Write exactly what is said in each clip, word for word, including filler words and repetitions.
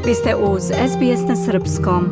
Vi ste uz S B S na srpskom.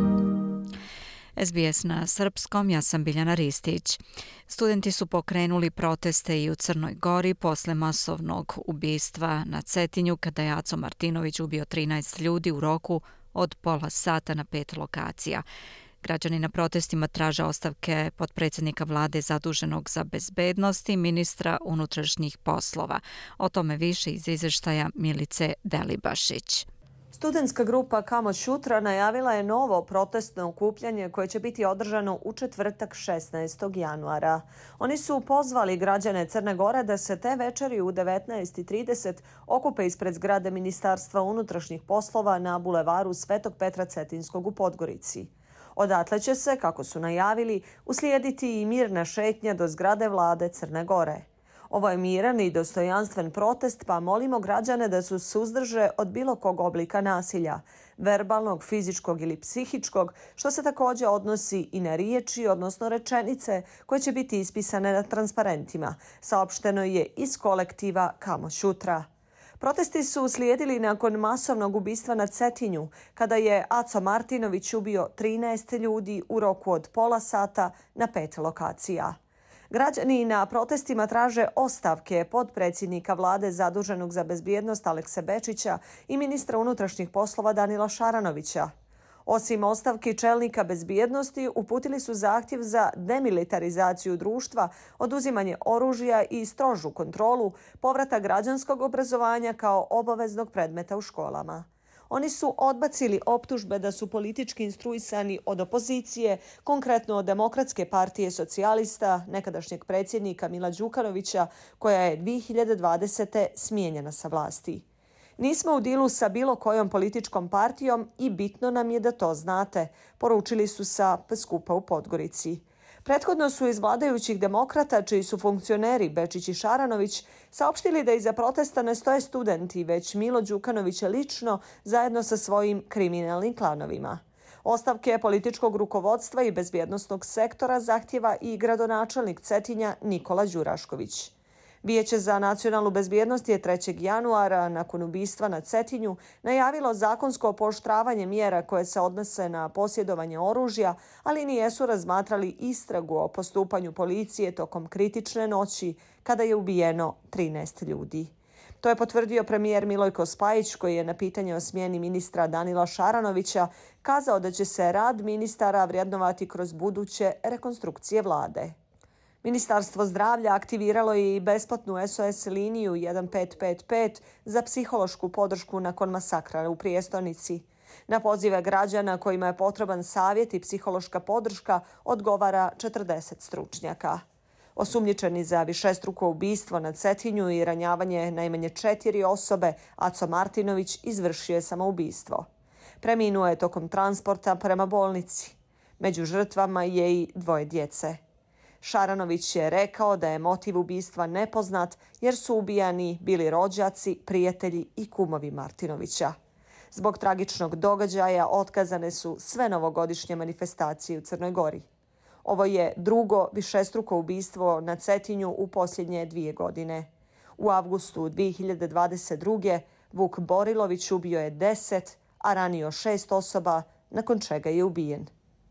S B S na srpskom, ja sam Biljana Ristić. Studenti su pokrenuli proteste i u Crnoj Gori posle masovnog ubistva na Cetinju kada je Aco Martinović ubio trinaest ljudi u roku od pola sata na pet lokacija. Građani na protestima traže ostavke potpredsjednika vlade zaduženog za bezbednost i ministra unutrašnjih poslova. O tome više iz izvještaja Milice Delibašić. Studentska grupa Kamo Šutra najavila je novo protestno okupljanje koje će biti održano u četvrtak šesnaestog januara. Oni su pozvali građane Crne Gore da se te večeri u devetnaest i trideset okupe ispred zgrade Ministarstva unutrašnjih poslova na bulevaru Svetog Petra Cetinskog u Podgorici. Odatle će se, kako su najavili, uslijediti i mirna šetnja do zgrade vlade Crne Gore. Ovo je miran i dostojanstven protest, pa molimo građane da se suzdrže od bilo kog oblika nasilja, verbalnog, fizičkog ili psihičkog, što se također odnosi i na riječi, odnosno rečenice koje će biti ispisane na transparentima, saopšteno je iz kolektiva Kamo Šutra. Protesti su uslijedili nakon masovnog ubistva na Cetinju, kada je Aco Martinović ubio trinaest ljudi u roku od pola sata na pet lokacija. Građani na protestima traže ostavke potpredsjednika vlade zaduženog za bezbjednost Alekse Bečića i ministra unutrašnjih poslova Danila Šaranovića. Osim ostavki čelnika bezbjednosti, uputili su zahtjev za demilitarizaciju društva, oduzimanje oružja i strožu kontrolu, povrata građanskog obrazovanja kao obaveznog predmeta u školama. Oni su odbacili optužbe da su politički instruisani od opozicije, konkretno od Demokratske partije socijalista, nekadašnjeg predsjednika Mila Đukanovića, koja je dvije hiljade dvadesete smijenjena sa vlasti. Nismo u dilu sa bilo kojom političkom partijom i bitno nam je da to znate, poručili su sa skupa u Podgorici. Prethodno su iz vladajućih demokrata, čiji su funkcioneri Bečić i Šaranović, saopštili da iza protesta ne stoje studenti, već Milo Đukanović lično zajedno sa svojim kriminalnim klanovima. Ostavke političkog rukovodstva i bezbjednosnog sektora zahtjeva i gradonačelnik Cetinja Nikola Đurašković. Vijeće za nacionalnu bezbjednost je trećeg januara, nakon ubistva na Cetinju, najavilo zakonsko pooštravanje mjera koje se odnose na posjedovanje oružja, ali nijesu razmatrali istragu o postupanju policije tokom kritične noći kada je ubijeno trinaest ljudi. To je potvrdio premijer Milojko Spajić, koji je na pitanje o smjeni ministra Danila Šaranovića kazao da će se rad ministara vrednovati kroz buduće rekonstrukcije vlade. Ministarstvo zdravlja aktiviralo je i besplatnu S O S liniju jedan pet pet pet za psihološku podršku nakon masakra u prijestolnici. Na pozive građana kojima je potreban savjet i psihološka podrška odgovara četrdeset stručnjaka. Osumnjičeni za višestruko ubistvo na Cetinju i ranjavanje najmanje četiri osobe, Aco Martinović izvršio je samoubistvo. Preminuo je tokom transporta prema bolnici. Među žrtvama je i dvoje djece. Šaranović je rekao da je motiv ubistva nepoznat jer su ubijani bili rođaci, prijatelji i kumovi Martinovića. Zbog tragičnog događaja otkazane su sve novogodišnje manifestacije u Crnoj Gori. Ovo je drugo višestruko ubistvo na Cetinju u posljednje dvije godine. U avgustu dvije hiljade dvadeset druge. Vuk Borilović ubio je deset, a ranio šest osoba, nakon čega je ubijen.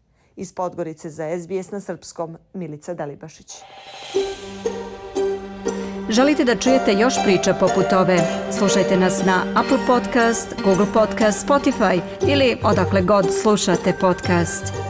Iz Podgorice za S B S na srpskom, Milica Delibašić. Želite da čujete još priča poput ove? Slušajte nas na Apple Podcast, Google Podcast, Spotify ili odakle god slušate podcast.